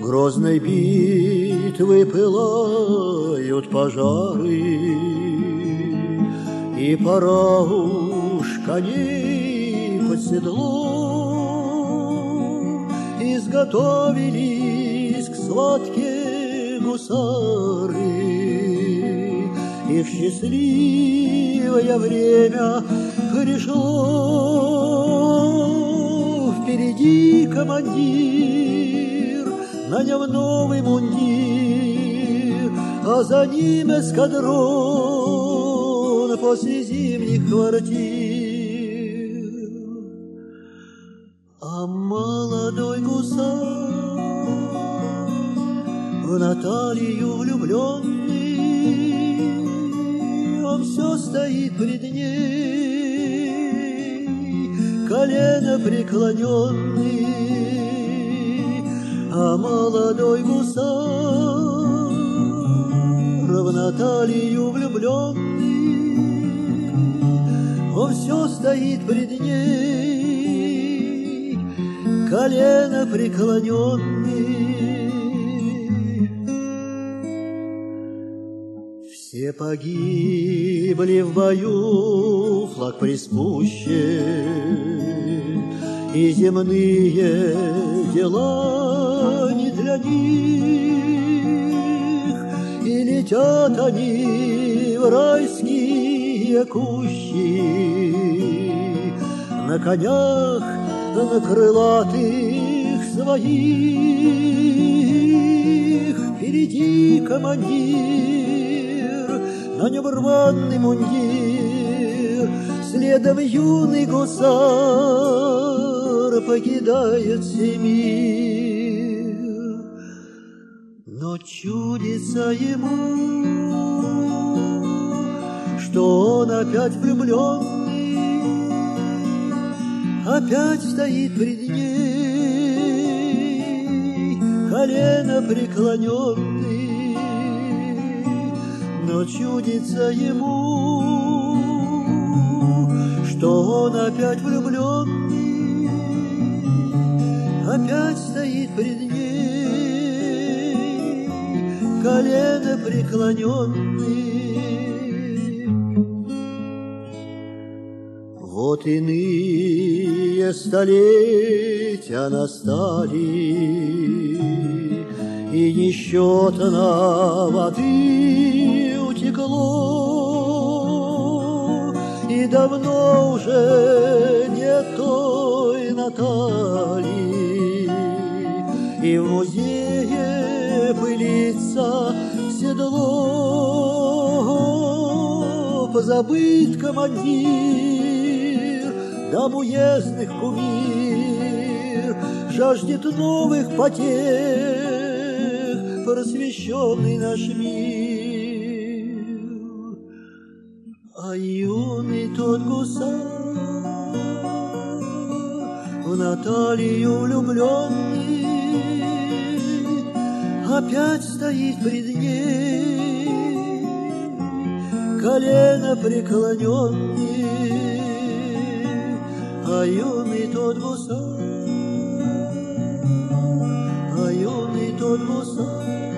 грозной битвы пылают пожары, и пора уж коней под седло. Изготовились к схватке гусары, и в счастливое время пришло. Впереди командир, на нем новый мундир, а за ним эскадрон после зимних квартир. А молодой гусар, в Наталью влюбленный, он все стоит пред ней, колено преклоненный. А молодой гусар, в Наталью влюбленный, он все стоит пред ней, колено преклоненный. Все погибли в бою, флаг приспущен, и земные дела не для них, и летят они в райские кущи на конях, на крылатых своих. Впереди командир, на нем рваный мундир, следом юный гусар покидает сей мир. Но чудится ему, что он опять влюбленный, опять стоит пред ней, колено преклоненный. Но чудится ему, что он опять влюбленный, опять стоит пред ней, колено преклоненный. Вот иные столетия настали, и несчетно воды утекло, и давно уже нет той Натальи, и в музее пылится седло. Позабыт командир, дам уездных кумир, жаждет новых потех просвещенный наш мир. А юный тот гусар, в Наталью влюбленный, опять стоит пред ней, колено преклоненный. А юный тот гусар, а юный тот гусар,